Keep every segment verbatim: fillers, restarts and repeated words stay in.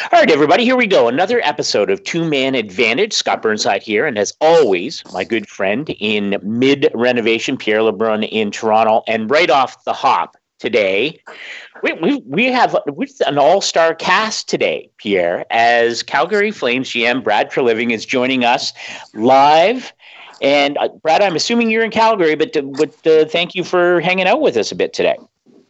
All right, everybody, here we go. Another episode of Two Man Advantage. Scott Burnside here, and as always, my good friend in mid-renovation, Pierre Lebrun in Toronto. And right off the hop today, we we, we have an all-star cast today, Pierre, as Calgary Flames G M Brad Treliving is joining us live. And uh, Brad, I'm assuming you're in Calgary, but, uh, but uh, thank you for hanging out with us a bit today.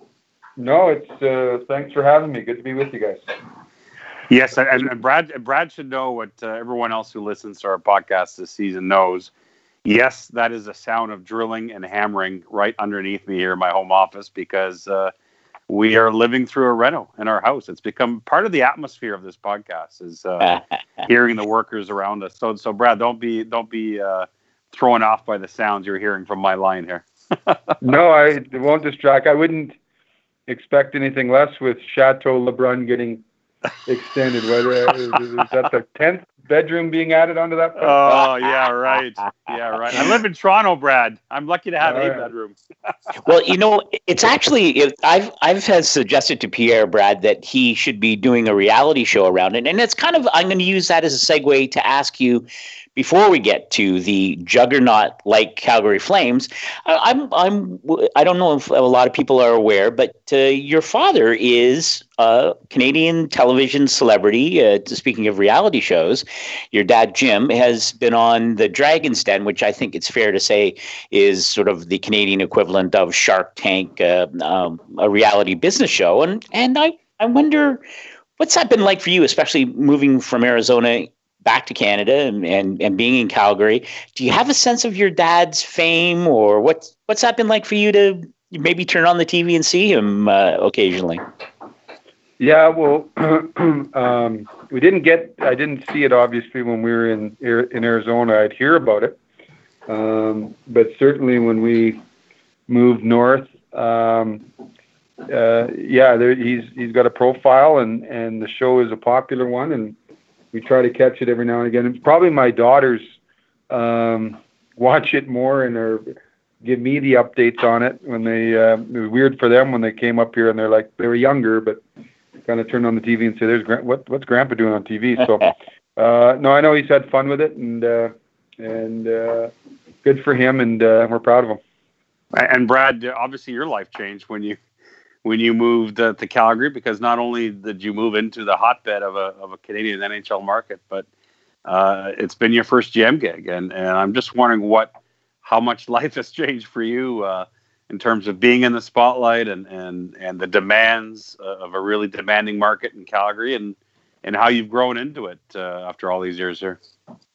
No, it's uh, thanks for having me. Good to be with you guys. Yes, and, and Brad Brad should know what uh, everyone else who listens to our podcast this season knows. Yes, that is a sound of drilling and hammering right underneath me here in my home office because uh, we are living through a reno in our house. It's become part of the atmosphere of this podcast is uh, hearing the workers around us. So, so Brad, don't be don't be uh, thrown off by the sounds you're hearing from my line here. No, I it won't distract. I wouldn't expect anything less with Chateau Lebrun getting extended. Whether is, is that the tenth bedroom being added onto that? Oh yeah, right. Yeah, right. I live in Toronto, Brad. I'm lucky to have oh, a yeah. bedroom. Well, you know, it's actually it, I've I've had suggested to Pierre, Brad, that he should be doing a reality show around it, and it's kind of I'm going to use that as a segue to ask you. Before we get to the juggernaut like Calgary Flames, I'm I'm I don't know if a lot of people are aware, but uh, your father is a Canadian television celebrity. Uh, speaking of reality shows, your dad Jim has been on the Dragon's Den, which I think it's fair to say is sort of the Canadian equivalent of Shark Tank, uh, um, a reality business show. And and I I wonder what's that been like for you, especially moving from Arizona back to Canada and, and, and being in Calgary. Do you have a sense of your dad's fame, or what's what's that been like for you to maybe turn on the T V and see him uh, occasionally? Yeah, well, um, we didn't get, I didn't see it obviously when we were in in Arizona. I'd hear about it. Um, but certainly when we moved north, um, uh, yeah, there, he's he's got a profile, and, and the show is a popular one, and we try to catch it every now and again. It's probably my daughters um, watch it more and are give me the updates on it when they. Uh, it was weird for them when they came up here and they're like they were younger, but kind of turned on the T V and say, "There's Gra- what what's Grandpa doing on T V?" So uh, no, I know he's had fun with it, and uh, and uh, good for him, and uh, we're proud of him. And Brad, obviously your life changed when you. when you moved uh, to Calgary, because not only did you move into the hotbed of a of a Canadian N H L market, but uh, it's been your first G M gig, and and I'm just wondering what how much life has changed for you uh, in terms of being in the spotlight and and and the demands uh, of a really demanding market in Calgary, and and how you've grown into it uh, after all these years here.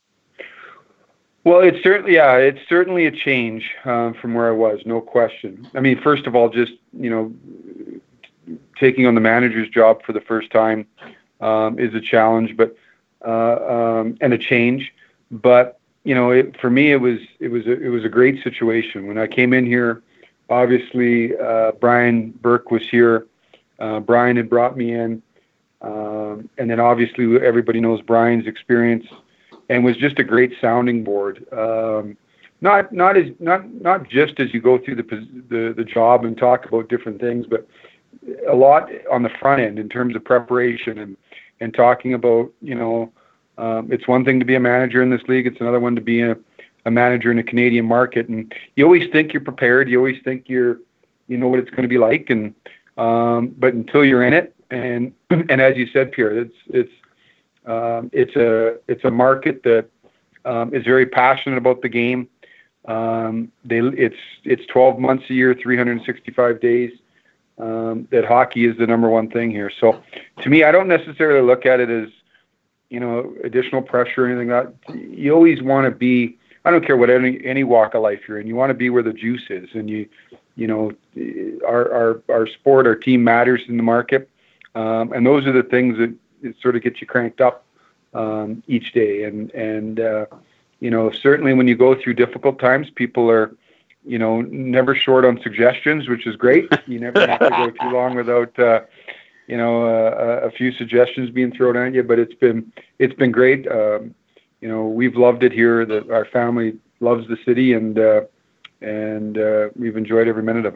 Well, it's certainly, yeah, it's certainly a change um, from where I was, no question. I mean, first of all, just, you know, taking on the manager's job for the first time um, is a challenge, but uh, um, and a change. But you know, it, for me, it was it was a, it was a great situation when I came in here. Obviously, uh, Brian Burke was here. Uh, Brian had brought me in, um, and then obviously everybody knows Brian's experience. And was just a great sounding board. Um, not not as not not just as you go through the, the the job and talk about different things, but a lot on the front end in terms of preparation and and talking about, you know, um, it's one thing to be a manager in this league. It's another one to be a, a manager in a Canadian market. And you always think you're prepared. You always think you're you know what it's going to be like. And um, but until you're in it, and and as you said, Pierre, it's it's. Um, it's a it's a market that um, is very passionate about the game. Um, they it's it's twelve months a year, three hundred sixty-five days. Um, that hockey is the number one thing here. So to me, I don't necessarily look at it as, you know, additional pressure or anything like that. You always want to be. I don't care what any any walk of life you're in. You want to be where the juice is, and you you know our our our sport, our team matters in the market, um, and those are the things that. It sort of gets you cranked up um, each day. And, and uh, you know, certainly when you go through difficult times, people are, you know, never short on suggestions, which is great. You never have to go too long without, uh, you know, uh, a few suggestions being thrown at you. But it's been, it's been great. Um, you know, we've loved it here. That our family loves the city, and, uh, and uh, we've enjoyed every minute of it.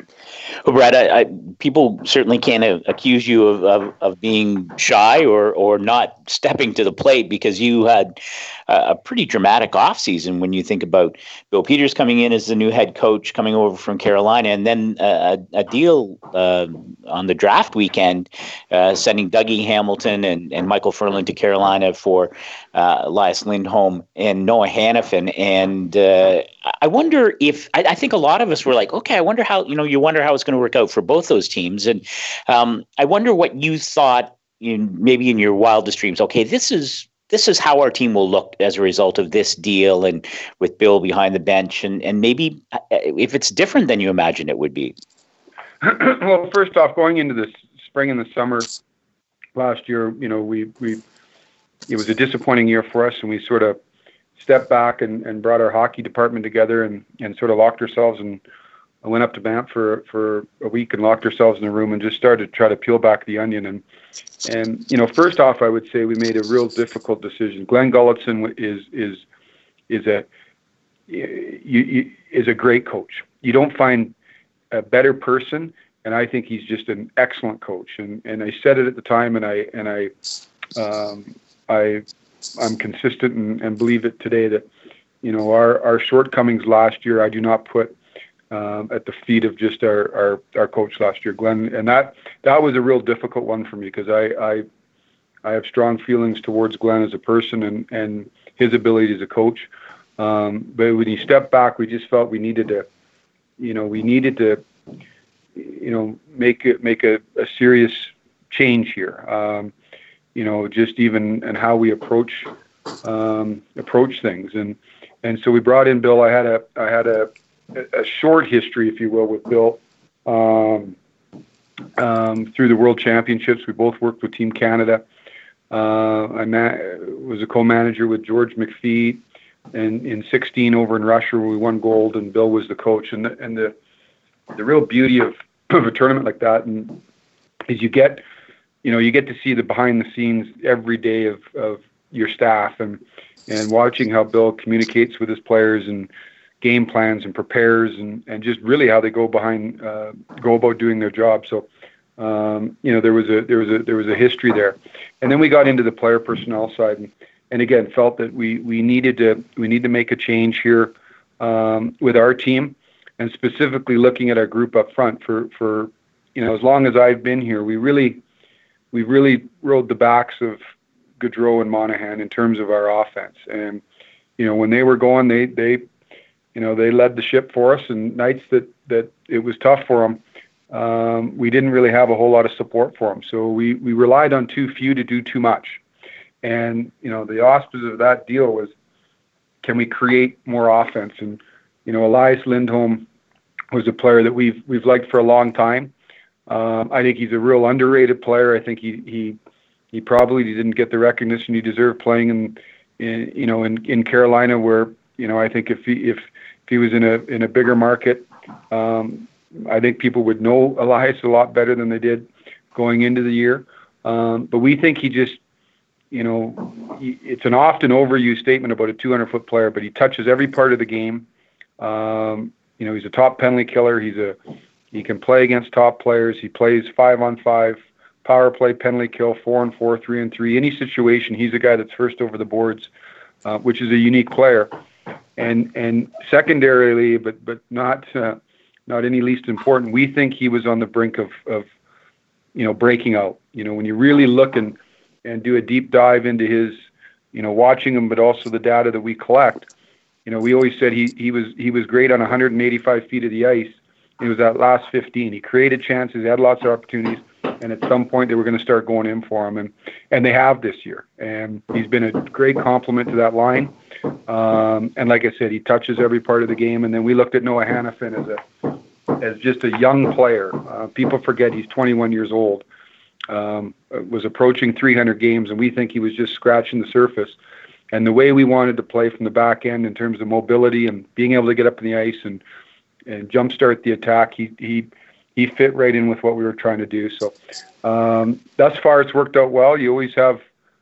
Well, Brad, I, I, people certainly can't uh, accuse you of, of, of being shy or, or not stepping to the plate, because you had a, a pretty dramatic offseason when you think about Bill Peters coming in as the new head coach, coming over from Carolina, and then a, a deal uh, on the draft weekend, uh, sending Dougie Hamilton and, and Michael Furlan to Carolina for uh, Elias Lindholm and Noah Hanifin. And uh, I wonder if, I, I think a lot of us were like, okay, I wonder how, you know, you wonder how it's going to work out for both those teams. And um, I wonder what you thought, in, maybe in your wildest dreams, okay, this is, this is how our team will look as a result of this deal, and with Bill behind the bench, and, and maybe if it's different than you imagined it would be. Well, first off, going into the spring and the summer last year, you know, we, we, it was a disappointing year for us, and we sort of stepped back and, and brought our hockey department together and, and sort of locked ourselves, and I went up to Banff for, for a week and locked ourselves in a room and just started to try to peel back the onion. And, and, you know, first off, I would say we made a real difficult decision. Glenn Gulutzan is, is, is a, you, you, is a great coach. You don't find a better person. And I think he's just an excellent coach. And, and I said it at the time, and I, and I, um, I, I'm consistent and, and believe it today that, you know, our, our shortcomings last year, I do not put um, at the feet of just our, our, our coach last year, Glenn. And that, that was a real difficult one for me, because I, I, I have strong feelings towards Glenn as a person and, and his ability as a coach. Um, but when he stepped back, we just felt we needed to, you know, we needed to, you know, make it, make a, a serious change here. Um, you know, just even and how we approach um, approach things, and and so we brought in Bill. I had a I had a a short history, if you will, with Bill um, um, through the World Championships. We both worked with Team Canada. Uh, I ma- was a co-manager with George McPhee, and in sixteen over in Russia where we won gold, and Bill was the coach. And the, and the the real beauty of, of a tournament like that, and is you get. You know, you get to see the behind the scenes every day of, of your staff, and, and watching how Bill communicates with his players and game plans and prepares, and, and just really how they go behind, uh, go about doing their job. So, um, you know, there was a, there was a, there was a history there. And then we got into the player personnel side, and, and again, felt that we, we needed to, we need to make a change here, um, with our team, and specifically looking at our group up front for, for, you know, as long as I've been here, we really, we really rode the backs of Gaudreau and Monahan in terms of our offense. And, you know, when they were going, they, they, you know, they led the ship for us, and nights that, that it was tough for them, um, we didn't really have a whole lot of support for them. So we, we relied on too few to do too much. And, you know, the auspices of that deal was, can we create more offense? And, you know, Elias Lindholm was a player that we've, we've liked for a long time. Um, I think he's a real underrated player. I think he he he probably didn't get the recognition he deserved playing in, in you know in, in Carolina, where you know I think if he if, if he was in a in a bigger market, um, I think people would know Elias a lot better than they did going into the year. Um, but we think he just you know he, it's an often overused statement about a two hundred foot player, but he touches every part of the game. Um, you know he's a top penalty killer. He's a He can play against top players. He plays five on five, power play, penalty kill, four on four, three on three. Any situation, he's a guy that's first over the boards, uh, which is a unique player. And and secondarily, but but not uh, not any least important, we think he was on the brink of of you know breaking out. You know when you really look and and do a deep dive into his, you know watching him, but also the data that we collect. You know we always said he he was he was great on one hundred eighty-five feet of the ice. It was that last fifteen. He created chances, he had lots of opportunities, and at some point they were going to start going in for him, and and they have this year. And he's been a great compliment to that line. Um, and like I said, he touches every part of the game. And then we looked at Noah Hanifin as a as just a young player. Uh, people forget he's twenty-one years old. Um, was approaching three hundred games, and we think he was just scratching the surface. And the way we wanted to play from the back end in terms of mobility and being able to get up in the ice and and jumpstart the attack, he he he fit right in with what we were trying to do. So um, thus far, it's worked out well. You always have,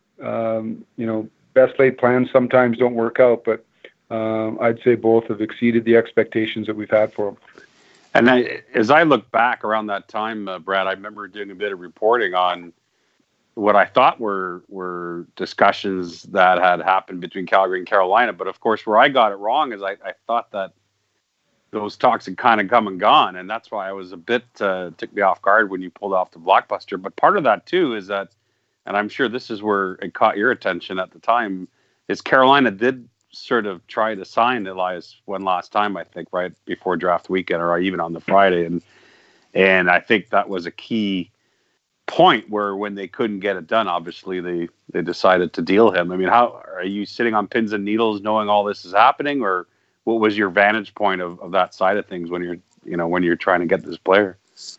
um, you know, best laid plans sometimes don't work out, but um, I'd say both have exceeded the expectations that we've had for them. And I, as I look back around that time, uh, Brad, I remember doing a bit of reporting on what I thought were were discussions that had happened between Calgary and Carolina. But of course, where I got it wrong is I, I thought that those talks had kind of come and gone, and that's why I was a bit uh, took me off guard when you pulled off the blockbuster. But part of that too is that, and I'm sure this is where it caught your attention at the time, is Carolina did sort of try to sign Elias one last time, I think, right before draft weekend or even on the Friday, and and I think that was a key point where when they couldn't get it done, obviously they they decided to deal him. I mean, how are you sitting on pins and needles knowing all this is happening, or what was your vantage point of, of that side of things when you're, you know, when you're trying to get this player?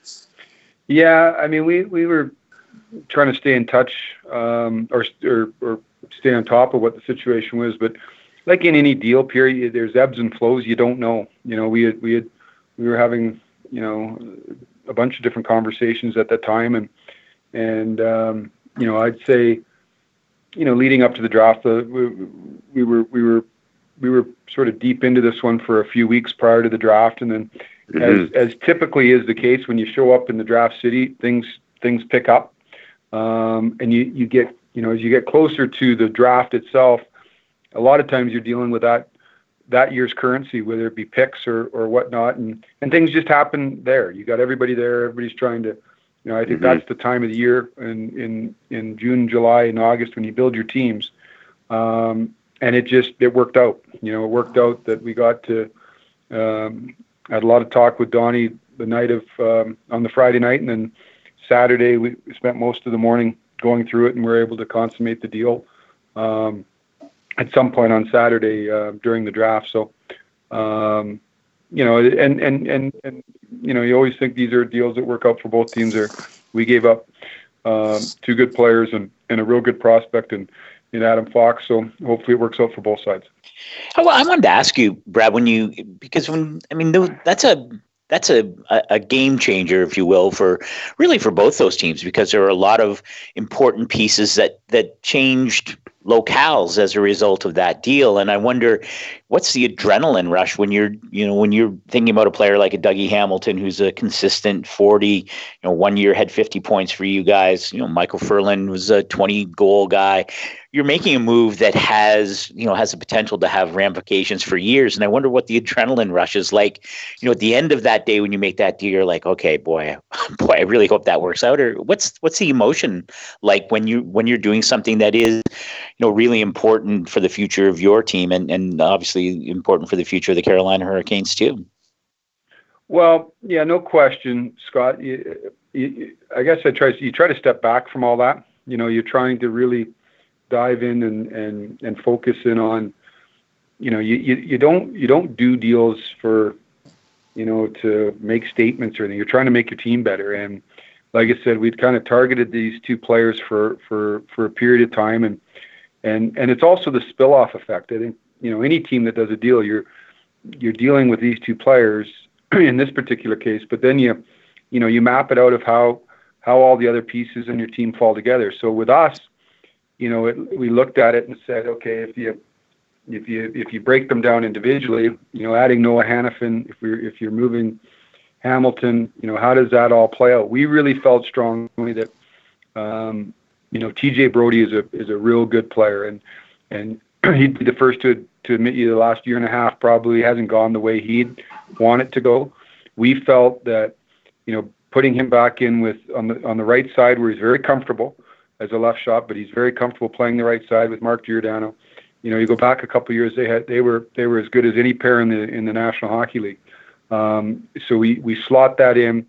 Yeah, I mean, we, we were trying to stay in touch um, or, or or stay on top of what the situation was. But like in any deal period, there's ebbs and flows. You don't know. You know, we had we had we were having you know a bunch of different conversations at that time, and and um, you know, I'd say, you know, leading up to the draft, uh, we, we were we were. we were sort of deep into this one for a few weeks prior to the draft. And then mm-hmm. as, as typically is the case, when you show up in the draft city, things, things pick up. Um, and you, you get, you know, as you get closer to the draft itself, a lot of times you're dealing with that, that year's currency, whether it be picks or, or whatnot. And, and things just happen there. You got everybody there. Everybody's trying to, you know, I think mm-hmm. that's the time of the year in, in, in June, July, and August when you build your teams. Um, And it just, it worked out, you know, it worked out that we got to, um, I had a lot of talk with Donnie the night of, um, on the Friday night. And then Saturday, we spent most of the morning going through it, and we were able to consummate the deal um, at some point on Saturday uh, during the draft. So, um, you know, and, and, and, and, you know, you always think these are deals that work out for both teams. There, we gave up um, two good players and, and a real good prospect, and, in Adam Fox, so hopefully it works out for both sides. Oh, well, I wanted to ask you, Brad, when you because when I mean that's a that's a, a game changer, if you will, for really for both those teams, because there are a lot of important pieces that that changed locales as a result of that deal. And I wonder, what's the adrenaline rush when you're, you know, when you're thinking about a player like a Dougie Hamilton, who's a consistent forty, you know, one year had fifty points for you guys. You know, Michael Furlan was a twenty goal guy. You're making a move that has, you know, has the potential to have ramifications for years. And I wonder what the adrenaline rush is like, you know, at the end of that day when you make that deal, you're like, okay, boy, boy, I really hope that works out. Or what's what's the emotion like when you when you're doing something that is, you know, really important for the future of your team, and, and obviously important for the future of the Carolina Hurricanes too? Well, yeah, no question, Scott. You, you, I guess I try. You try to step back from all that. You know, you're trying to really dive in and, and, and focus in on, you know, you, you, you don't you don't do deals for, you know, to make statements or anything. You're trying to make your team better. And like I said, we'd kind of targeted these two players for, for, for a period of time. And, and, and it's also the spill-off effect. I think, you know, any team that does a deal, you're you're dealing with these two players in this particular case, but then you, you know, you map it out of how, how all the other pieces in your team fall together. So with us, you know, it, we looked at it and said, okay, if you, if you, if you break them down individually, you know, adding Noah Hanifin, if we're, if you're moving Hamilton, you know, how does that all play out? We really felt strongly that, um, you know, T J Brodie is a, is a real good player, and, and he'd be the first to, to admit you the last year and a half probably hasn't gone the way he'd want it to go. We felt that, you know, putting him back in with on the on the right side where he's very comfortable as a left shot, but he's very comfortable playing the right side with Mark Giordano. You know, you go back a couple of years, they had they were they were as good as any pair in the in the National Hockey League. Um, so we, we slot that in.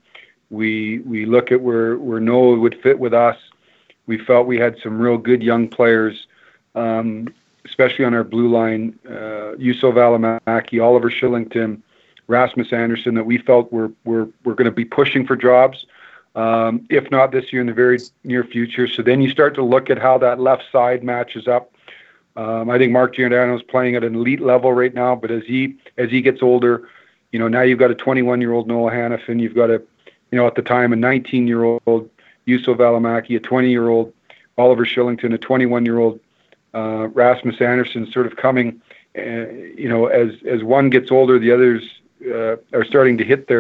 We we look at where where Noah would fit with us. We felt we had some real good young players, um, especially on our blue line. Uh, Juuso Välimäki, Oliver Shillington, Rasmus Anderson, that we felt were were were going to be pushing for jobs, um, if not this year, in the very near future. So then you start to look at how that left side matches up. Um, I think Mark Giordano is playing at an elite level right now, but as he as he gets older, you know, now you've got a twenty-one-year-old Noah Hanifin, you've got a, you know, at the time a nineteen-year-old Juuso Välimäki, a twenty-year-old Oliver Shillington, a twenty-one-year-old uh, Rasmus Anderson, sort of coming, uh, you know, as as one gets older, the others uh, are starting to hit their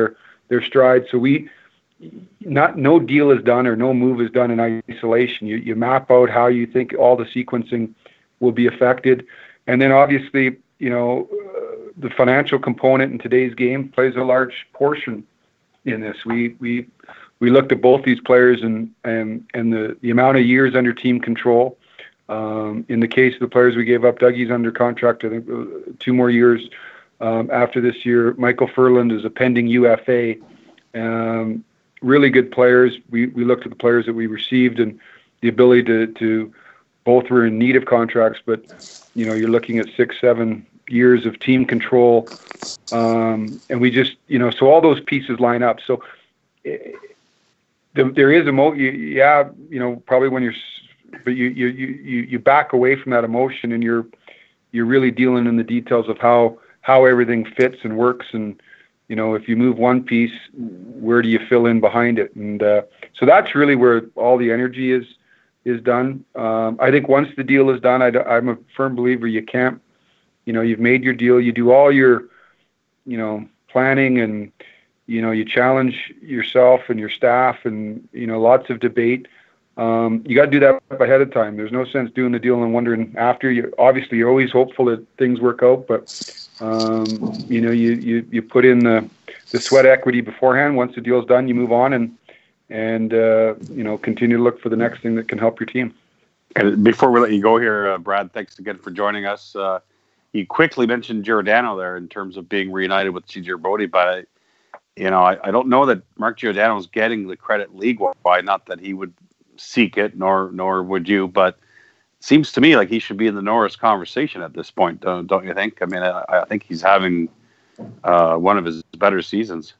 their stride. So we, not no deal is done or no move is done in isolation. You you map out how you think all the sequencing will be affected, and then obviously, you know, uh, the financial component in today's game plays a large portion in this. We we we looked at both these players and and and the the amount of years under team control. Um, in the case of the players we gave up, Dougie's under contract, I think, uh, two more years um, after this year. Michael Furland is a pending U F A. Um, really good players. We we looked at the players that we received and the ability to to both were in need of contracts, but you know, you're looking at six, seven years of team control, um, and we just, you know, so all those pieces line up. So it, the, there is a mo, you, yeah, you know, probably when you're, but you you you you back away from that emotion, and you're you're really dealing in the details of how how everything fits and works, and you know, if you move one piece, where do you fill in behind it? And uh, so that's really where all the energy is is done. Um, I think once the deal is done, I, I'm a firm believer you can't, you know, you've made your deal, you do all your, you know, planning, and, you know, you challenge yourself and your staff, and, you know, lots of debate. Um, you got to do that ahead of time. There's no sense doing the deal and wondering after. You obviously, you're always hopeful that things work out, but, um, you know, you, you, you put in the, the sweat equity beforehand. Once the deal's done, you move on and, and, uh, you know, continue to look for the next thing that can help your team. And before we let you go here, uh, Brad, thanks again for joining us. Uh, you quickly mentioned Giordano there in terms of being reunited with T J Brodie, but, I, you know, I, I don't know that Mark Giordano is getting the credit league-wide, not that he would seek it, nor nor would you, but it seems to me like he should be in the Norris conversation at this point, don't, don't you think? I mean, I, I think he's having uh, one of his better seasons.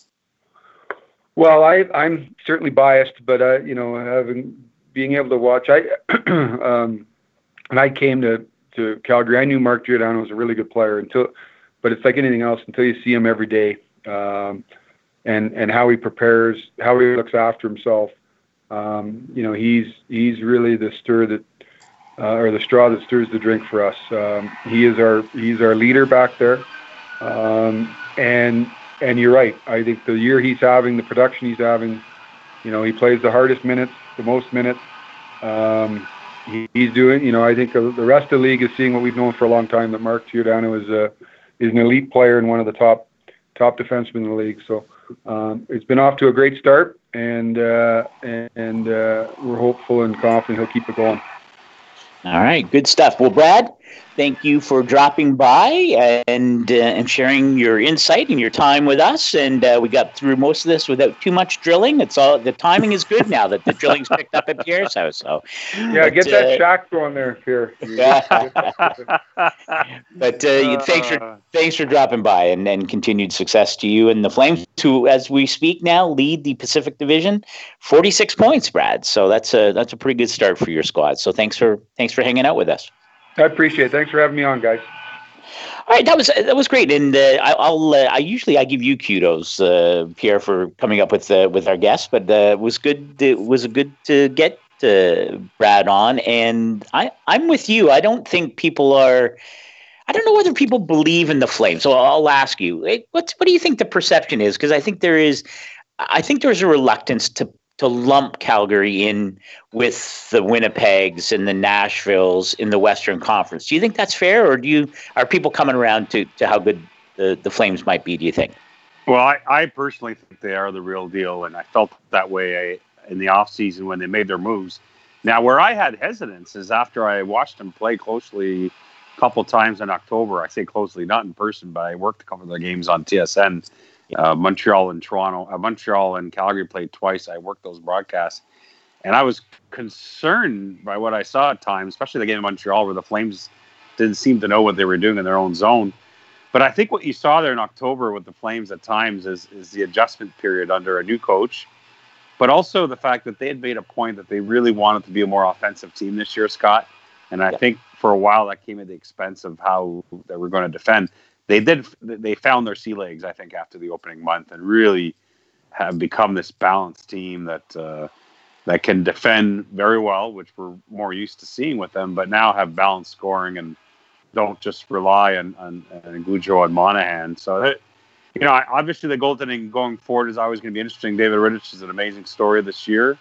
Well, I, I'm certainly biased, but uh, you know, having being able to watch, I um, when I came to, to Calgary, I knew Mark Giordano was a really good player until, but it's like anything else, until you see him every day, um, and and how he prepares, how he looks after himself. Um, you know, he's he's really the stir that, uh, or the straw that stirs the drink for us. Um, he is our he's our leader back there, um, and. And you're right. I think the year he's having, the production he's having, you know, he plays the hardest minutes, the most minutes. Um, he, he's doing, you know, I think the rest of the league is seeing what we've known for a long time, that Mark Giordano is a, is an elite player and one of the top top defensemen in the league. So um, it's been off to a great start, and uh, and, and uh, we're hopeful and confident he'll keep it going. All right, good stuff. Well, Brad, thank you for dropping by and uh, and sharing your insight and your time with us. And uh, we got through most of this without too much drilling. It's all the timing is good now that the drilling's picked up at Pierre's house. So yeah, but, get that uh, shack going there, Pierre. But uh, thanks for thanks for dropping by, and, and continued success to you and the Flames, who, as we speak now, lead the Pacific Division, forty-six points, Brad. So that's a that's a pretty good start for your squad. So thanks for thanks for hanging out with us. I appreciate it. Thanks for having me on, guys. All right, that was that was great, and uh, I, I'll uh, I usually I give you kudos, uh, Pierre, for coming up with uh, with our guests, but uh, it was good. It was good to get uh, Brad on, and I I'm with you. I don't think people are. I don't know whether people believe in the Flames. So I'll ask you, what what do you think the perception is? Because I think there is, I think there's a reluctance to. to lump Calgary in with the Winnipegs and the Nashvilles in the Western Conference. Do you think that's fair, or do you are people coming around to, to how good the, the Flames might be, do you think? Well, I, I personally think they are the real deal, and I felt that way in the offseason when they made their moves. Now, where I had hesitance is after I watched them play closely a couple times in October. I say closely, not in person, but I worked a couple of their games on T S N. Uh, Montreal and Toronto, uh, Montreal and Calgary played twice. I worked those broadcasts, and I was concerned by what I saw at times, especially the game in Montreal where the Flames didn't seem to know what they were doing in their own zone. But I think what you saw there in October with the Flames at times is, is the adjustment period under a new coach, but also the fact that they had made a point that they really wanted to be a more offensive team this year, Scott. And I yeah. think for a while that came at the expense of how they were going to defend. They did. They found their sea legs, I think, after the opening month, and really have become this balanced team that uh, that can defend very well, which we're more used to seeing with them. But now have balanced scoring and don't just rely on on, on Gaudreau and Monahan. So, that, you know, obviously the goaltending going forward is always going to be interesting. David Rittich is an amazing story this year.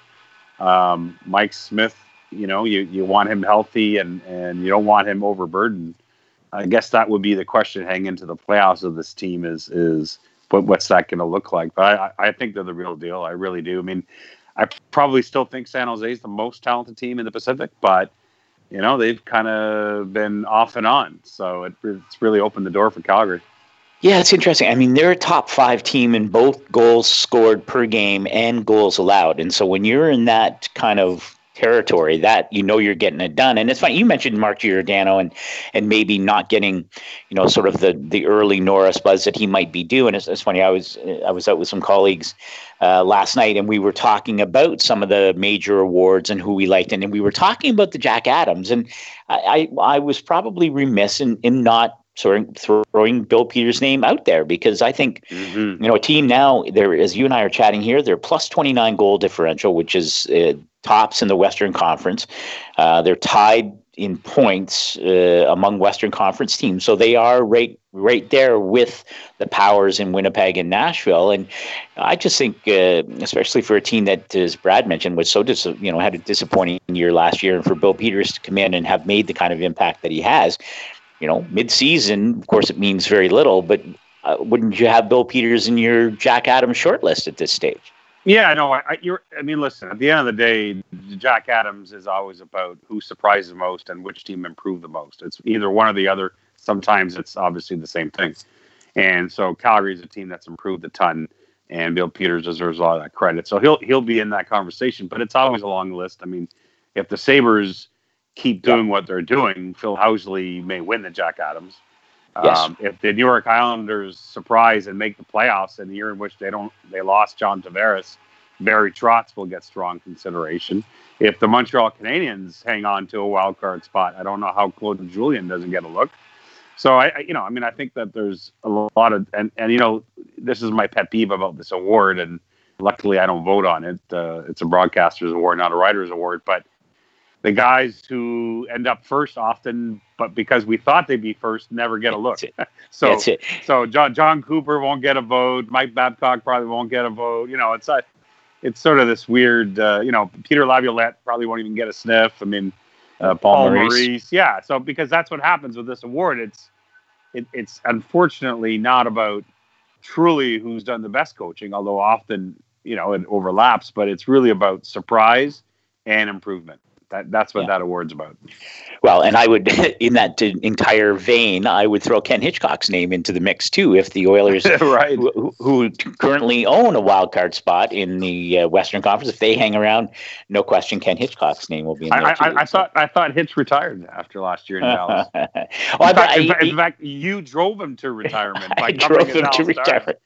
Um, Mike Smith, you know, you, you want him healthy and, and you don't want him overburdened. I guess that would be the question heading into the playoffs of this team is, is what, what's that going to look like? But I, I think they're the real deal. I really do. I mean, I probably still think San Jose is the most talented team in the Pacific, but, you know, they've kind of been off and on. So it, it's really opened the door for Calgary. Yeah, it's interesting. I mean, they're a top five team in both goals scored per game and goals allowed. And so when you're in that kind of territory, that you know you're getting it done. And it's funny, you mentioned Mark Giordano and and maybe not getting, you know, sort of the the early Norris buzz that he might be due. And it's, it's funny, I was I was out with some colleagues uh, last night, and we were talking about some of the major awards and who we liked, and, and we were talking about the Jack Adams. And I I, I was probably remiss in, in not sort of throwing Bill Peters' name out there, because I think, mm-hmm. you know, a team now, there, as you and I are chatting here, they're plus twenty-nine goal differential, which is uh, tops in the Western Conference. Uh, they're tied in points uh, among Western Conference teams. So they are right right there with the powers in Winnipeg and Nashville. And I just think, uh, especially for a team that, as Brad mentioned, was so dis- you know had a disappointing year last year, and for Bill Peters to come in and have made the kind of impact that he has, you know, mid-season, of course, it means very little, but uh, wouldn't you have Bill Peters in your Jack Adams shortlist at this stage? Yeah, no, I, you're, I mean, listen, at the end of the day, Jack Adams is always about who surprises most and which team improved the most. It's either one or the other. Sometimes it's obviously the same thing. And so Calgary is a team that's improved a ton, and Bill Peters deserves a lot of that credit. So he'll he'll be in that conversation, but it's always a long list. I mean, if the Sabres keep doing what they're doing, Phil Housley may win the Jack Adams. Yes. Um, if the New York Islanders surprise and make the playoffs in the year in which they don't, they lost John Tavares, Barry Trotz will get strong consideration. If the Montreal Canadiens hang on to a wild card spot, I don't know how Claude Julien doesn't get a look. So I, I, you know, I mean, I think that there's a lot of, and, and you know, this is my pet peeve about this award, and luckily I don't vote on it. Uh, it's a broadcaster's award, not a writer's award, but the guys who end up first often, but because we thought they'd be first, never get a look. so, That's it. so John John Cooper won't get a vote. Mike Babcock probably won't get a vote. You know, it's a, it's sort of this weird. Uh, you know, Peter Laviolette probably won't even get a sniff. I mean, uh, Paul, Paul Maurice. Maurice, yeah. So because that's what happens with this award. It's it, it's unfortunately not about truly who's done the best coaching, although often you know it overlaps. But it's really about surprise and improvement. That, that's what yeah. that award's about. Well, and I would, in that entire vein, I would throw Ken Hitchcock's name into the mix too. If the Oilers, right. who, who currently own a wild card spot in the uh, Western Conference, if they hang around, no question, Ken Hitchcock's name will be in there I, too. I, I thought I thought Hitch retired after last year in Dallas. oh, in, I, fact, I, in, I, in fact, you drove him to retirement by I covering drove him to retirement.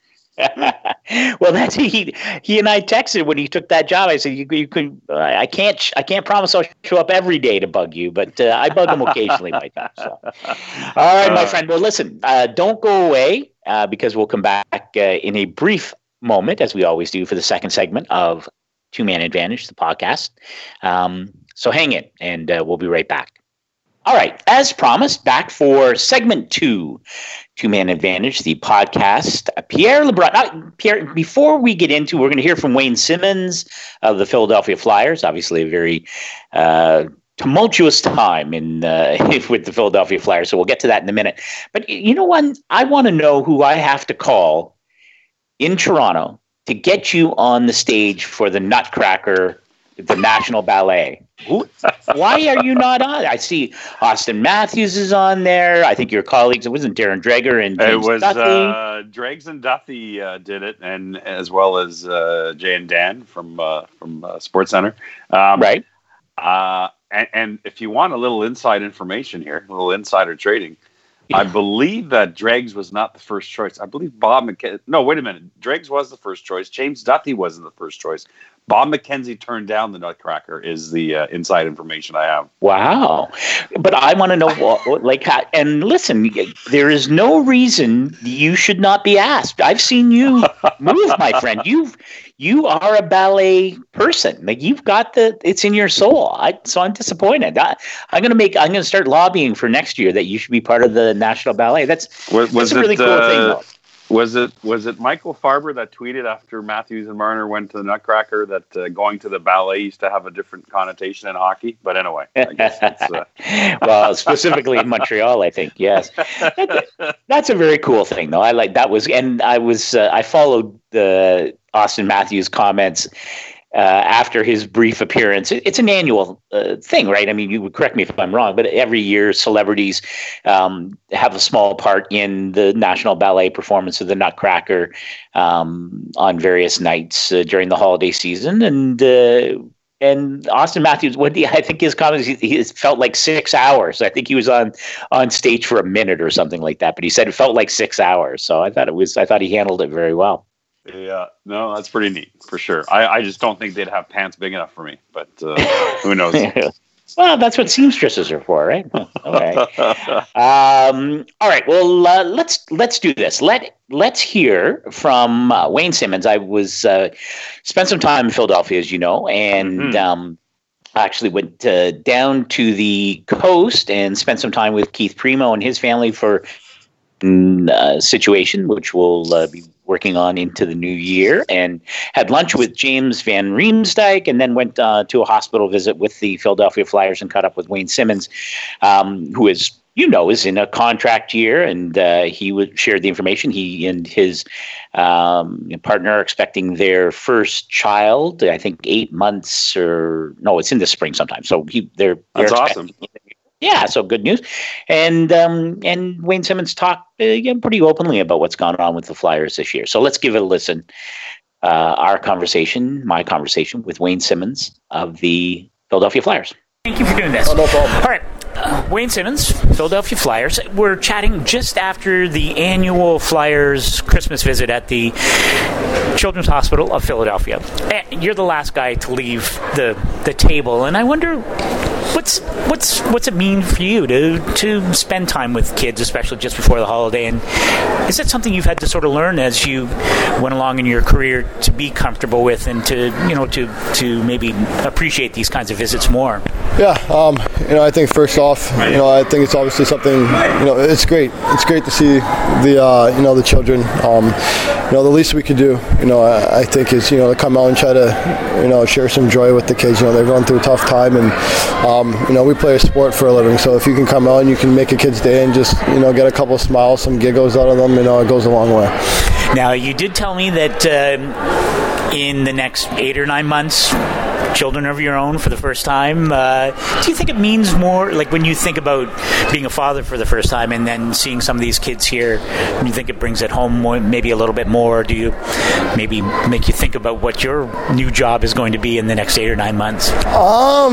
Well, that's he. He and I texted when he took that job. I said, "You, you could. Uh, I can't. I can't promise I'll show up every day to bug you, but uh, I bug him occasionally." My time, so. All right, my friend. Well, listen. Uh, don't go away uh, because we'll come back uh, in a brief moment, as we always do, for the second segment of Two Man Advantage, the podcast. Um, so hang in, and uh, we'll be right back. All right, as promised, back for segment two, Two Man Advantage, the podcast. Pierre LeBrun. Uh, Pierre, before we get into, we're going to hear from Wayne Simmons of the Philadelphia Flyers. Obviously, a very uh, tumultuous time in uh, with the Philadelphia Flyers. So we'll get to that in a minute. But you know what? I want to know who I have to call in Toronto to get you on the stage for the Nutcracker, the National Ballet. Who, why are you not on? I see Austin Matthews is on there. I think your colleagues, it wasn't Darren Dreger and James It was Duthie. uh, Dregs and Duthie uh, did it, and as well as uh, Jay and Dan from uh, from uh, Sports Center. Um, right. Uh, and, and if you want a little inside information here, a little insider trading, yeah. I believe that Dregs was not the first choice. I believe Bob McKenzie. No, wait a minute. Dregs was the first choice. James Duthie wasn't the first choice. Bob McKenzie turned down the Nutcracker is the uh, inside information I have. Wow. But I want to know what, like, how, and listen, there is no reason you should not be asked. I've seen you move, my friend. You've, you are a ballet person. Like you've got the, it's in your soul. I, so I'm disappointed. I, I'm going to make, I'm going to start lobbying for next year that you should be part of the National Ballet. That's, was, was that's a really it, cool uh, thing though. Was it was it Michael Farber that tweeted after Matthews and Marner went to the Nutcracker that uh, going to the ballet used to have a different connotation in hockey? But anyway, I guess it's, uh... well, specifically in Montreal, I think yes. That's a very cool thing, though. I like that was, and I was uh, I followed the Austin Matthews comments. Uh, after his brief appearance. It's an annual uh, thing, right? I mean, you would correct me if I'm wrong, but every year celebrities um, have a small part in the National Ballet performance of the Nutcracker um, on various nights uh, during the holiday season. And uh, and Austin Matthews, what the, I think his comments, he, he felt like six hours. I think he was on on stage for a minute or something like that, but he said it felt like six hours. So I thought it was, I thought he handled it very well. Yeah, no, that's pretty neat for sure. I, I just don't think they'd have pants big enough for me, but uh, who knows? Well, that's what seamstresses are for, right? Okay. um, all right. Well, uh, let's let's do this. Let let's hear from uh, Wayne Simmonds. I was uh, spent some time in Philadelphia, as you know, and mm-hmm. um, I actually went uh, down to the coast and spent some time with Keith Primo and his family for a uh, situation, which will uh, be working on into the new year, and had lunch with James Van Riemsdyk, and then went uh, to a hospital visit with the Philadelphia Flyers and caught up with Wayne Simmonds, um, who is, you know, is in a contract year, and uh, he would shared the information. He and his um, partner are expecting their first child, I think eight months or no, it's in the spring sometime. So he, they're, they're that's awesome. Yeah, so good news. And um, and Wayne Simmonds talked uh, yeah, pretty openly about what's gone on with the Flyers this year. So let's give it a listen. Uh, our conversation, my conversation with Wayne Simmonds of the Philadelphia Flyers. Thank you for doing this. Oh, no problem. All right. Uh, Wayne Simmonds, Philadelphia Flyers. We're chatting just after the annual Flyers Christmas visit at the Children's Hospital of Philadelphia. And you're the last guy to leave the the table, and I wonder what's what's what's it mean for you to to spend time with kids, especially just before the holiday? And is that something you've had to sort of learn as you went along in your career to be comfortable with, and to you know to to maybe appreciate these kinds of visits more? Yeah, um, you know, I think first off, you know, I think it's obviously something, you know, it's great. It's great to see the, uh, you know, the children. Um, you know, the least we could do, you know, I, I think is, you know, to come out and try to, you know, share some joy with the kids. You know, they've gone through a tough time, and, um, you know, we play a sport for a living. So if you can come out and you can make a kid's day and just, you know, get a couple of smiles, some giggles out of them, you know, it goes a long way. Now, you did tell me that uh, in the next eight or nine months, children of your own for the first time. Uh, do you think it means more, like when you think about being a father for the first time and then seeing some of these kids here, do you think it brings it home more, maybe a little bit more? Do you maybe make you think about what your new job is going to be in the next eight or nine months? Um,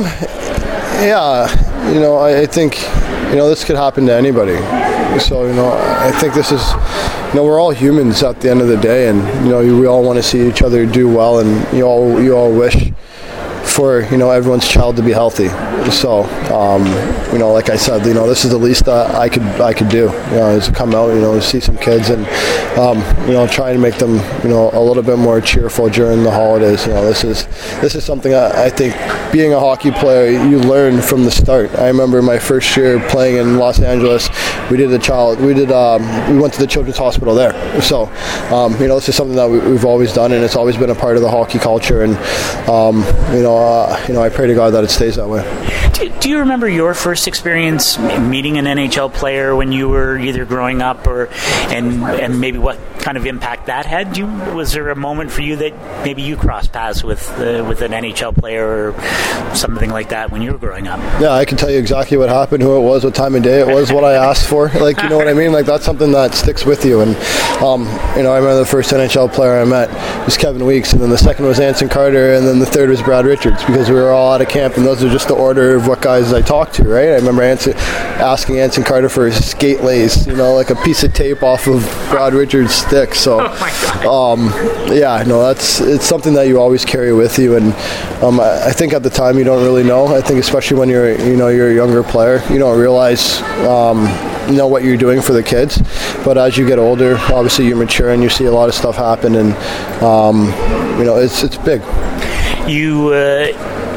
yeah, you know, I, I think, you know, this could happen to anybody. So, you know, I think this is, you know, we're all humans at the end of the day, and, you know, we all want to see each other do well, and you all, you all wish for, you know, everyone's child to be healthy. So, um, you know, like I said, you know, this is the least that I could I could do, you know, is to come out, you know, see some kids and, um, you know, try to make them, you know, a little bit more cheerful during the holidays. You know, this is this is something I, I think being a hockey player, you learn from the start. I remember my first year playing in Los Angeles, we did a child, we did, um, we went to the Children's Hospital there. So, um, you know, this is something that we, we've always done, and it's always been a part of the hockey culture. And, um, you know, uh, you know, I pray to God that it stays that way. Do, do you remember your first experience meeting an N H L player when you were either growing up or, and and maybe what kind of impact that had? Do you, was there a moment for you that maybe you crossed paths with uh, with an N H L player or something like that when you were growing up? Yeah, I can tell you exactly what happened, who it was, what time of day it was, what I asked for. Like, you know what I mean? Like, that's something that sticks with you. And, um, you know, I remember the first N H L player I met was Kevin Weeks, and then the second was Anson Carter, and then the third was Brad Richards, because we were all out of camp, and those are just the order of what guys I talked to, right? I remember Anson, asking Anson Carter for his skate lace, you know, like a piece of tape off of Brad Richards' stick. So, oh um, yeah, no, that's it's something that you always carry with you, and um, I, I think at the time you don't really know. I think especially when you're, you know, you're a younger player, you don't realize, um, you know, what you're doing for the kids. But as you get older, obviously you mature and you see a lot of stuff happen, and um, you know, it's it's big. You. Uh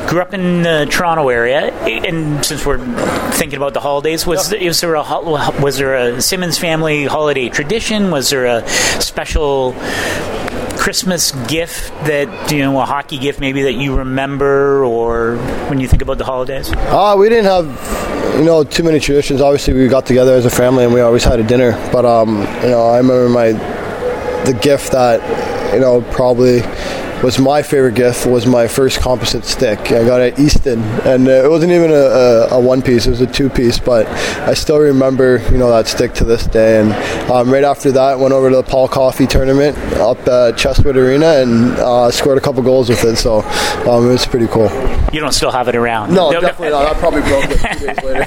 grew up in the Toronto area, and since we're thinking about the holidays, was Yep. is there a ho- was there a Simmons family holiday tradition? Was there a special Christmas gift that, you know, a hockey gift maybe that you remember, or when you think about the holidays? Uh, we didn't have, you know, too many traditions. Obviously, we got together as a family and we always had a dinner. But, um, you know, I remember my the gift that, you know, probably was my favorite gift was my first composite stick. I got it at Easton, and uh, it wasn't even a, a, a one piece, it was a two piece, but I still remember, you know, that stick to this day. And um, right after that, went over to the Paul Coffey tournament up at Chestwood Arena and uh, scored a couple goals with it, so um, it was pretty cool. You don't still have it around? No, no definitely not. I probably broke it two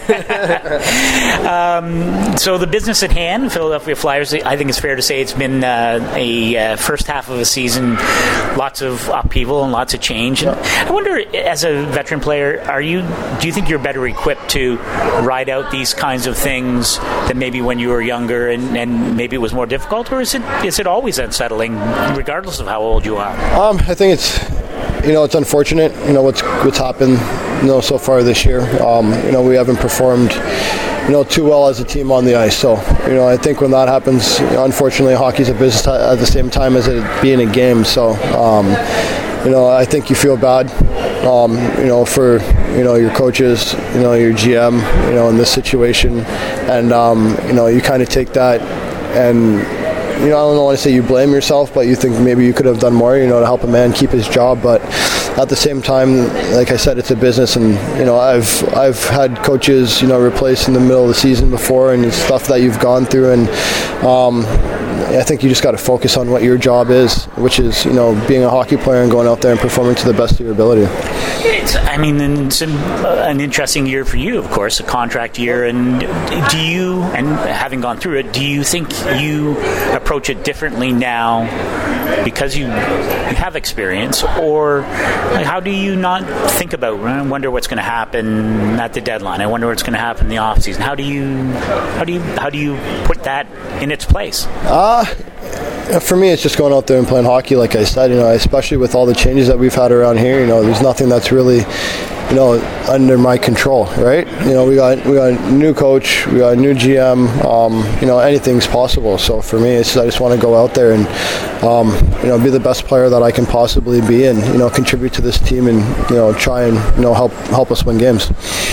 days later. um, so the business at hand, Philadelphia Flyers, I think it's fair to say it's been uh, a uh, first half of a season, lots of upheaval and lots of change. And I wonder, as a veteran player, are you? Do you think you're better equipped to ride out these kinds of things than maybe when you were younger and, and maybe it was more difficult, or is it is it always unsettling, regardless of how old you are? Um, I think it's, you know, it's unfortunate, you know, what's what's happened, you know, so far this year. Um, you know, we haven't performed, you know, too well as a team on the ice. So, you know, I think when that happens, you know, unfortunately, hockey's a business at the same time as it being a game. So, um, you know, I think you feel bad, um, you know, for, you know, your coaches, you know, your G M, you know, in this situation. And, um, you know, you kind of take that and, you know, I don't want to say you blame yourself, but you think maybe you could have done more, you know, to help a man keep his job. But at the same time, like I said, it's a business, and, you know, I've I've had coaches, you know, replaced in the middle of the season before, and it's stuff that you've gone through, and um, I think you just got to focus on what your job is, which is, you know, being a hockey player and going out there and performing to the best of your ability. It's, I mean, it's an, uh, an interesting year for you, of course, a contract year. And do you, and having gone through it, do you think you approach it differently now because you, you have experience, or like, how do you not think about, I wonder what's going to happen at the deadline, I wonder what's going to happen in the off season? How do you, how do you, how do you put that in its place? Uh, for me, it's just going out there and playing hockey, like I said, you know, especially with all the changes that we've had around here, you know, there's nothing that's really, you know, under my control, right? You know, we got we got a new coach, we got a new G M, um, you know, anything's possible. So for me, it's, I just want to go out there and, um, you know, be the best player that I can possibly be, and, you know, contribute to this team, and, you know, try and, you know, help help us win games.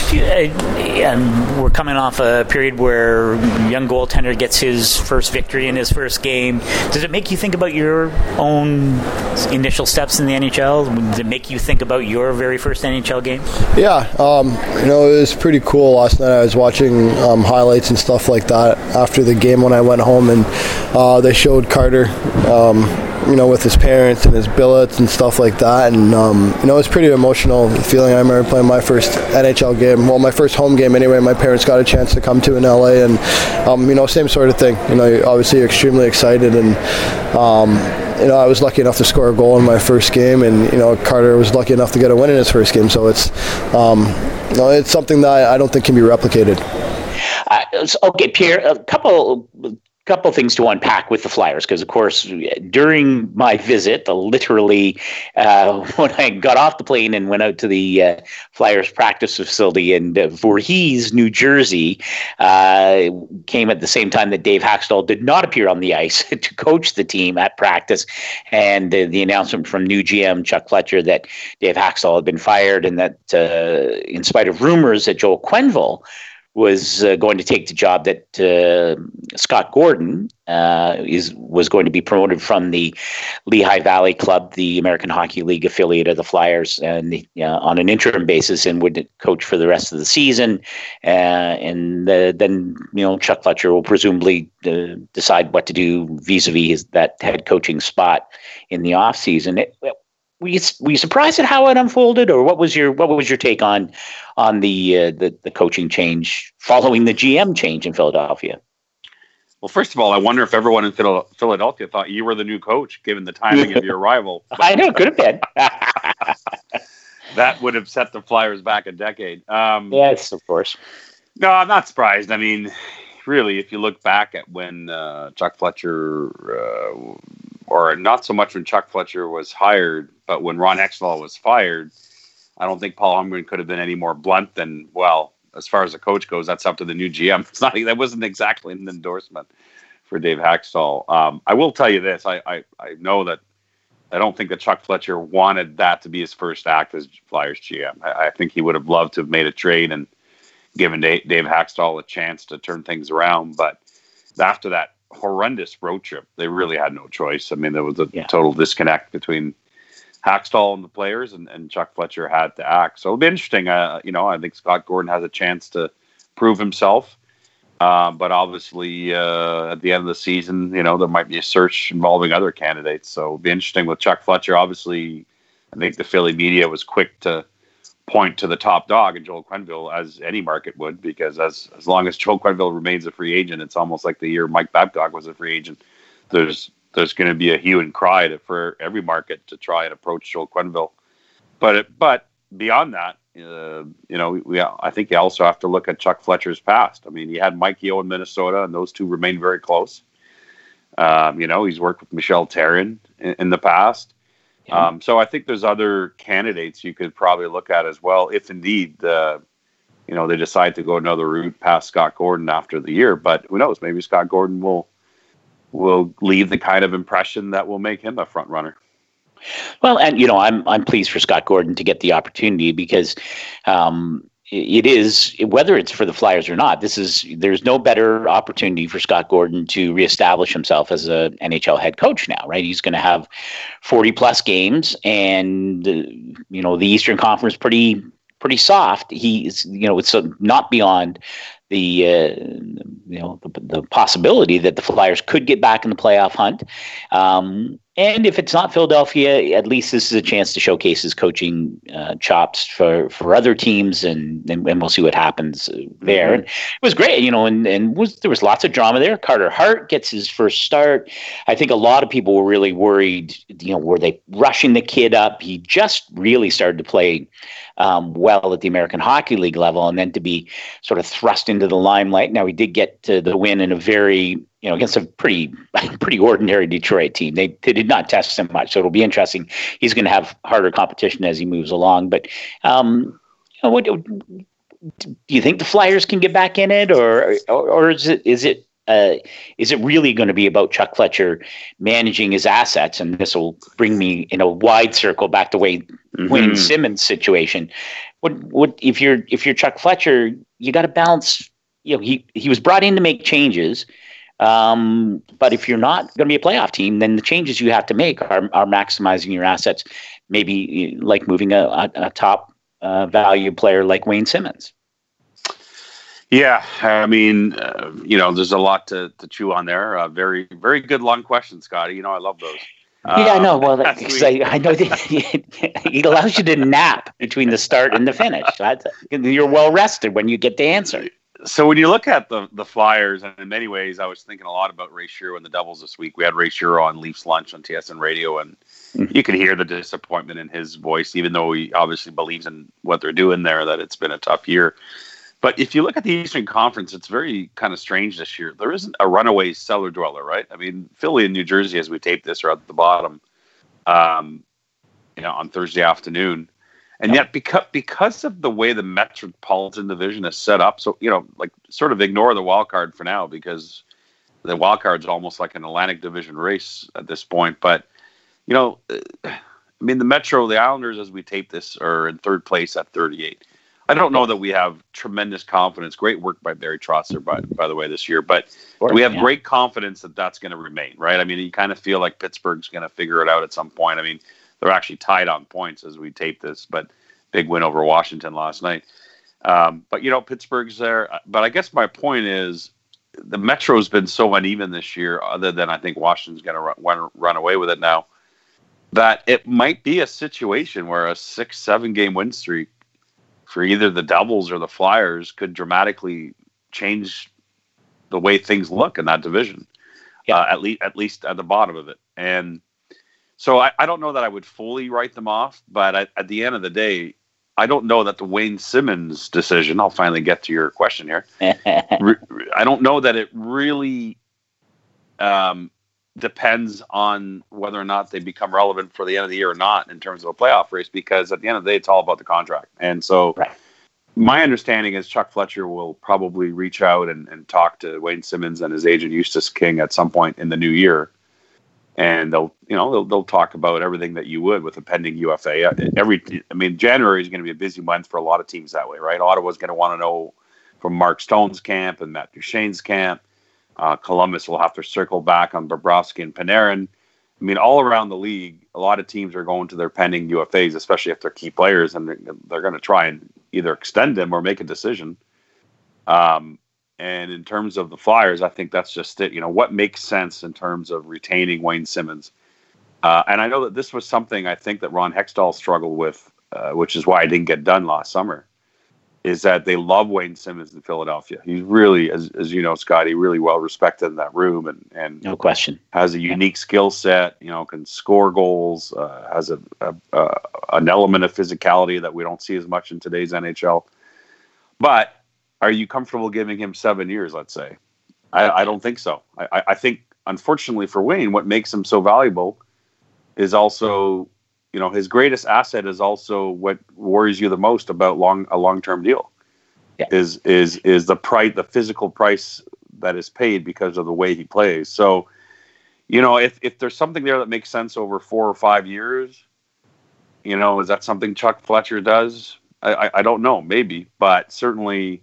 And we're coming off a period where a young goaltender gets his first victory in his first game. Does it make you think about your own initial steps in the N H L? Does it make you think about your very first N H L game? Yeah, um, you know, it was pretty cool last night. I was watching um, highlights and stuff like that after the game when I went home, and uh, they showed Carter, um, you know, with his parents and his billets and stuff like that. And, um, you know, it was pretty emotional feeling. I remember playing my first N H L game, well, my first home game anyway. My parents got a chance to come to in L A, and, um, you know, same sort of thing. You know, you're obviously extremely excited, and, um, you know, I was lucky enough to score a goal in my first game, and, you know, Carter was lucky enough to get a win in his first game. So it's, um, you know, it's something that I don't think can be replicated. Uh, okay, Pierre, a couple couple things to unpack with the Flyers, because, of course, during my visit, uh, literally uh, when I got off the plane and went out to the uh, Flyers practice facility in uh, Voorhees, New Jersey, uh, came at the same time that Dave Hakstol did not appear on the ice to coach the team at practice, and uh, the announcement from new G M Chuck Fletcher that Dave Hakstol had been fired, and that uh, in spite of rumors that Joel Quenneville was uh, going to take the job that uh, Scott Gordon uh, is was going to be promoted from the Lehigh Valley Club, the American Hockey League affiliate of the Flyers, and the, uh, on an interim basis, and would coach for the rest of the season. Uh, and uh, then, you know, Chuck Fletcher will presumably uh, decide what to do vis-a-vis his, that head coaching spot in the off season. It, Were you, were you surprised at how it unfolded, or what was your what was your take on on the uh, the, the coaching change following the G M change in Philadelphia? Well, first of all, I wonder if everyone in Philadelphia thought you were the new coach, given the timing of your arrival. I know, could have been. That would have set the Flyers back a decade. Um, yes, of course. No, I'm not surprised. I mean, really, if you look back at when uh, Chuck Fletcher, uh, or not so much when Chuck Fletcher was hired, but when Ron Hextall was fired, I don't think Paul Holmgren could have been any more blunt than, well, as far as the coach goes, that's up to the new G M. It's not, that wasn't exactly an endorsement for Dave Hakstol. Um, I will tell you this. I, I, I know that I don't think that Chuck Fletcher wanted that to be his first act as Flyers G M. I, I think he would have loved to have made a trade and given Dave, Dave Hakstol a chance to turn things around. But after that horrendous road trip, they really had no choice. I mean, there was a yeah. total disconnect between Hakstol and the players, and, and Chuck Fletcher had to act. So it'll be interesting. Uh, you know, I think Scott Gordon has a chance to prove himself. Uh, but obviously, uh, at the end of the season, you know, there might be a search involving other candidates. So it'll be interesting with Chuck Fletcher. Obviously, I think the Philly media was quick to point to the top dog in Joel Quenneville, as any market would, because as, as long as Joel Quenneville remains a free agent, it's almost like the year Mike Babcock was a free agent. There's there's going to be a hue and cry to, for every market to try and approach Joel Quenneville. But it, but beyond that, Uh, you know, we, I think you also have to look at Chuck Fletcher's past. I mean, he had Mike Yeo in Minnesota, and those two remained very close. Um, you know, he's worked with Michel Therrien in, in the past. Yeah. Um, so I think there's other candidates you could probably look at as well, if indeed, uh, you know, they decide to go another route past Scott Gordon after the year. But who knows? Maybe Scott Gordon will will leave the kind of impression that will make him a front runner. Well, and you know, I'm I'm pleased for Scott Gordon to get the opportunity, because um, it is, whether it's for the Flyers or not, this is there's no better opportunity for Scott Gordon to reestablish himself as a N H L head coach now, right? He's going to have forty plus games, and uh, you know, the Eastern Conference pretty pretty soft. He's, you know, it's uh, not beyond the uh, you know the, the possibility that the Flyers could get back in the playoff hunt. Um, And if it's not Philadelphia, at least this is a chance to showcase his coaching uh, chops for, for other teams, and, and and we'll see what happens there. Mm-hmm. And it was great, you know, and and was there was lots of drama there. Carter Hart gets his first start. I think a lot of people were really worried, you know, were they rushing the kid up? He just really started to play um, well at the American Hockey League level, and then to be sort of thrust into the limelight. Now, he did get to the win in a very, you know, against a pretty, pretty ordinary Detroit team. They they did not test him much, so it'll be interesting. He's going to have harder competition as he moves along. But um, you know, what do you think the Flyers can get back in it, or or, or is it is it uh, is it really going to be about Chuck Fletcher managing his assets? And this will bring me in a wide circle back to Wayne mm-hmm. Wayne Simmonds' situation. What what if you're if you're Chuck Fletcher, you got to balance. You know, he he was brought in to make changes. Um, but if you're not going to be a playoff team, then the changes you have to make are, are maximizing your assets, maybe like moving a, a, a top uh, value player like Wayne Simmonds. Yeah, I mean, uh, you know, there's a lot to, to chew on there. Uh, very, very good long question, Scotty. You know, I love those. Yeah, um, I know. Well, because I, I know that it allows you to nap between the start and the finish. That's, you're well rested when you get to answer. So when you look at the the Flyers, and in many ways, I was thinking a lot about Ray Shero and the Devils this week. We had Ray Shero on Leafs Lunch on T S N Radio, and mm-hmm. you could hear the disappointment in his voice, even though he obviously believes in what they're doing there, that it's been a tough year. But if you look at the Eastern Conference, it's very kind of strange this year. There isn't a runaway cellar dweller, right? I mean, Philly and New Jersey, as we tape this, are at the bottom, um, you know, on Thursday afternoon. And yet, because because of the way the Metropolitan Division is set up, so, you know, like, sort of ignore the wild card for now, because the wild card is almost like an Atlantic Division race at this point. But, you know, I mean, the Metro, the Islanders, as we tape this, are in third place at thirty-eight. I don't know that we have tremendous confidence. Great work by Barry Trotzer, by, by the way, this year. But sure, we have yeah. great confidence that that's going to remain, right? I mean, you kind of feel like Pittsburgh's going to figure it out at some point. I mean, they're actually tied on points as we tape this, but big win over Washington last night. Um, but, you know, Pittsburgh's there. But I guess my point is the Metro's been so uneven this year, other than I think Washington's going to run, run away with it now, that it might be a situation where a six, seven game win streak for either the Devils or the Flyers could dramatically change the way things look in that division, yeah. uh, at least at least at the bottom of it. And so I, I don't know that I would fully write them off, but at, at the end of the day, I don't know that the Wayne Simmonds decision, I'll finally get to your question here, re, I don't know that it really um, depends on whether or not they become relevant for the end of the year or not in terms of a playoff race, because at the end of the day, it's all about the contract. And so right. my understanding is Chuck Fletcher will probably reach out and, and talk to Wayne Simmons and his agent Eustace King at some point in the new year. And they'll, you know, they'll, they'll talk about everything that you would with a pending U F A. Every, I mean, January is going to be a busy month for a lot of teams that way, right? Ottawa's going to want to know from Mark Stone's camp and Matt Duchene's camp. Uh, Columbus will have to circle back on Bobrovsky and Panarin. I mean, all around the league, a lot of teams are going to their pending U F As, especially if they're key players, and they're, they're going to try and either extend them or make a decision. Um, and in terms of the Flyers, I think that's just it. You know, what makes sense in terms of retaining Wayne Simmons? Uh, and I know that this was something I think that Ron Hextall struggled with, uh, which is why I didn't get done last summer. Is that they love Wayne Simmons in Philadelphia. He's really, as as you know, Scotty, really well respected in that room, and, and no question has a unique skill set. You know, can score goals, uh, has a, a, a an element of physicality that we don't see as much in today's N H L. But are you comfortable giving him seven years? Let's say, I, I don't think so. I, I think, unfortunately for Wayne, what makes him so valuable is also, you know, his greatest asset is also what worries you the most about long a long-term deal. Yeah. Is is is the price, the physical price that is paid because of the way he plays. So, you know, if if there's something there that makes sense over four or five years, you know, is that something Chuck Fletcher does? I I, I don't know, maybe, but certainly,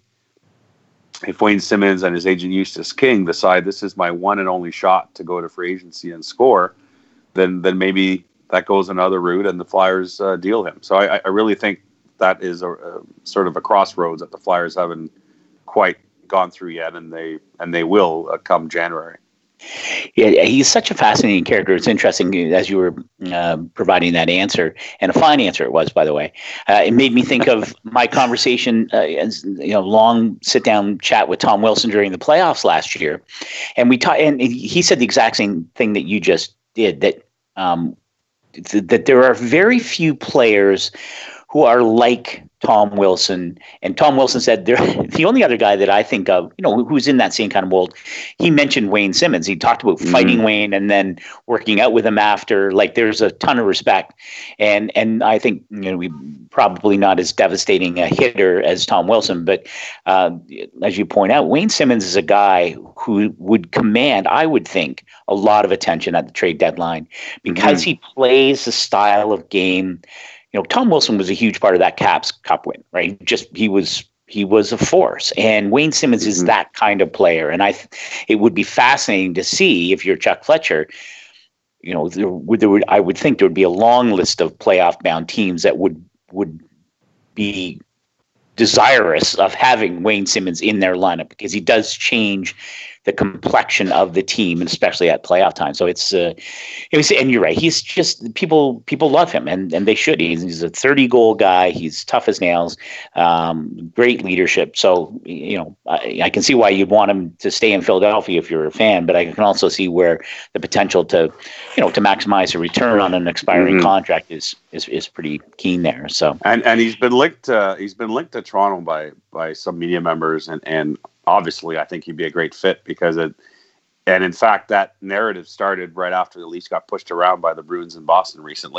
if Wayne Simmons and his agent Eustace King decide this is my one and only shot to go to free agency and score, then then maybe that goes another route, and the Flyers uh, deal him. So I, I really think that is a, a sort of a crossroads that the Flyers haven't quite gone through yet, and they and they will uh, come January. Yeah, he's such a fascinating character. It's interesting as you were uh, providing that answer, and a fine answer it was, by the way. Uh, it made me think of my conversation, uh, as, you know, long sit-down chat with Tom Wilson during the playoffs last year, and we ta- and he said the exact same thing that you just did. That um, that there are very few players who are like Tom Wilson. And Tom Wilson said they're the only other guy that I think of, you know, who's in that same kind of mold. He mentioned Wayne Simmons. He talked about mm-hmm. fighting Wayne and then working out with him after. Like, there's a ton of respect. And and I think, you know, we probably not as devastating a hitter as Tom Wilson, but uh, as you point out, Wayne Simmons is a guy who would command, I would think, a lot of attention at the trade deadline because mm-hmm. he plays the style of game. You know, Tom Wilson was a huge part of that Caps Cup win, right? Just he was he was a force, and Wayne Simmons mm-hmm. is that kind of player. And I, th- it would be fascinating to see if you're Chuck Fletcher. You know, there would, there would I would think there would be a long list of playoff bound teams that would would be desirous of having Wayne Simmons in their lineup because he does change the complexion of the team, and especially at playoff time. So it's, uh, it was, and you're right. He's just people. People love him, and and they should. He's, he's a thirty goal guy. He's tough as nails. Um, great leadership. So you know, I, I can see why you'd want him to stay in Philadelphia if you're a fan. But I can also see where the potential to, you know, to maximize a return on an expiring mm-hmm. contract is is is pretty keen there. So and and he's been linked. To, he's been linked to Toronto by by some media members, and and. Obviously, I think he'd be a great fit because it, and in fact, that narrative started right after the Leafs got pushed around by the Bruins in Boston recently.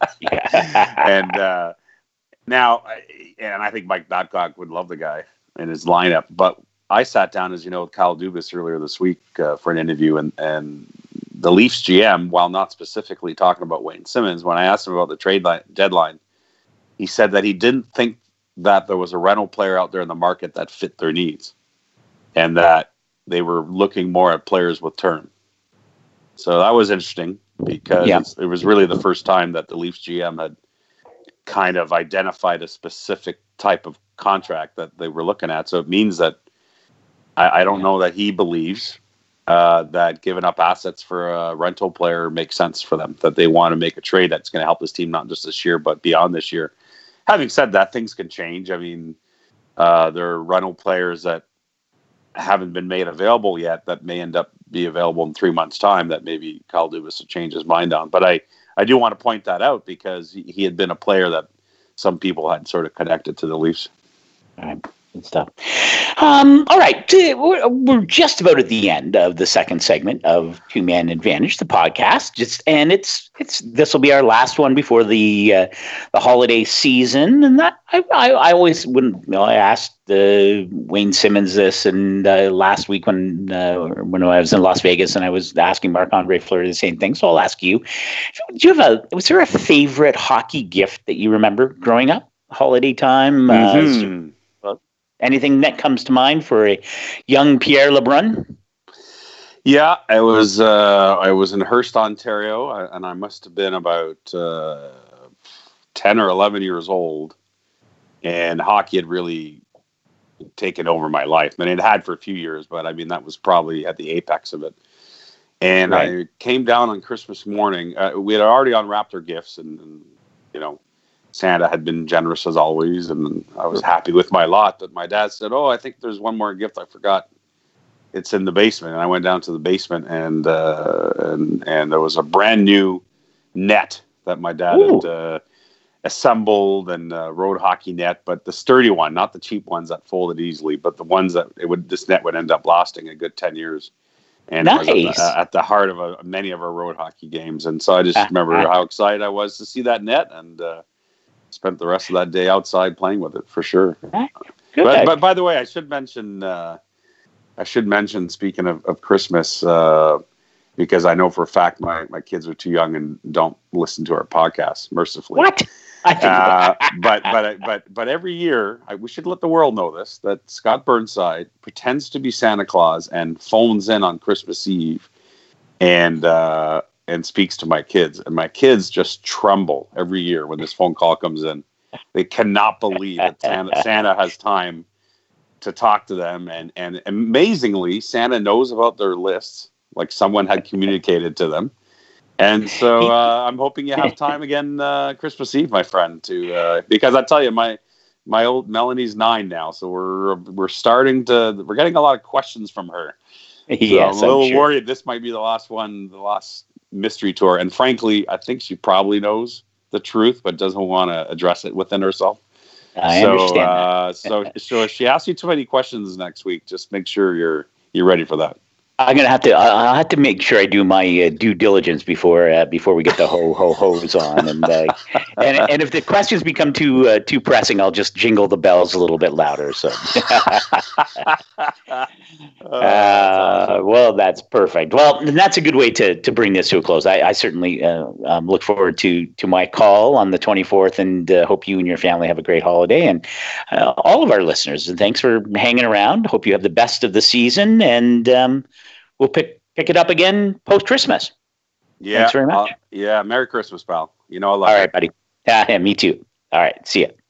and uh, now, and I think Mike Babcock would love the guy in his lineup. But I sat down, as you know, with Kyle Dubas earlier this week uh, for an interview, and and the Leafs G M, while not specifically talking about Wayne Simmons, when I asked him about the trade line, deadline, he said that he didn't think that there was a rental player out there in the market that fit their needs, and that they were looking more at players with term. So that was interesting because yeah. it was really the first time that the Leafs G M had kind of identified a specific type of contract that they were looking at. So it means that I, I don't know that he believes uh, that giving up assets for a rental player makes sense for them, that they want to make a trade that's going to help this team not just this year, but beyond this year. Having said that, things can change. I mean, uh, there are rental players that haven't been made available yet that may end up be available in three months' time that maybe Kyle Dubas will change his mind on. But I, I do want to point that out because he, he had been a player that some people had sort of connected to the Leafs. Right. Good stuff. Um, all right. We're, we're just about at the end of the second segment of Two Man Advantage, the podcast. Just and it's it's this will be our last one before the uh, the holiday season. And that I I, I always wouldn't. You know, I asked uh, Wayne Simmons this, and uh, last week when uh, when I was in Las Vegas, and I was asking Marc-Andre Fleury the same thing. So I'll ask you: Do you have a was there a favorite hockey gift that you remember growing up? Holiday time. Mm-hmm. Uh, Anything that comes to mind for a young Pierre LeBrun? Yeah, I was uh, I was in Hearst, Ontario, and I must have been about uh, ten or eleven years old, and hockey had really taken over my life. I mean, it had for a few years, but I mean that was probably at the apex of it. And right. I came down on Christmas morning. Uh, we had already unwrapped our gifts, and, and you know. Santa had been generous as always, and I was happy with my lot. But my dad said, "Oh, I think there's one more gift I forgot. It's in the basement." And I went down to the basement, and uh, and and there was a brand new net that my dad Ooh. had uh, assembled, and uh, road hockey net, but the sturdy one, not the cheap ones that folded easily, but the ones that it would. This net would end up lasting a good ten years. And nice. it was at the, at the heart of a, many of our road hockey games. And so I just remember how excited I was to see that net, and uh, spent the rest of that day outside playing with it for sure. But, but by the way, I should mention, uh, I should mention, speaking of, of Christmas, uh, because I know for a fact my, my kids are too young and don't listen to our podcast, mercifully. What? uh, but but but but every year, I, we should let the world know this, that Scott Burnside pretends to be Santa Claus and phones in on Christmas Eve and uh, and speaks to my kids. And my kids just tremble every year when this phone call comes in. They cannot believe that Santa, Santa has time to talk to them. And, and amazingly, Santa knows about their lists, like someone had communicated to them. And so uh, I'm hoping you have time again uh, Christmas Eve, my friend, to uh, because I tell you, my my old Melanie's nine now, so we're we're starting to we're getting a lot of questions from her. So yes, I'm a little I'm sure. worried this might be the last one, the last mystery tour. And frankly, I think she probably knows the truth, but doesn't want to address it within herself. I so, understand. Uh, so, so if she asks you too many questions next week, just make sure you're you're ready for that. I'm gonna have to. I'll have to make sure I do my uh, due diligence before uh, before we get the ho ho hos on, and uh, and and if the questions become too uh, too pressing, I'll just jingle the bells a little bit louder. So, uh, well, that's perfect. Well, that's a good way to to bring this to a close. I, I certainly uh, um, look forward to to my call on the twenty-fourth, and uh, hope you and your family have a great holiday, and uh, all of our listeners. And thanks for hanging around. Hope you have the best of the season, and. Um, We'll pick pick it up again post Christmas. Yeah. Thanks very much. Uh, yeah. Merry Christmas, pal. You know I love All it. right, buddy. Yeah, yeah, me too. All right. See ya.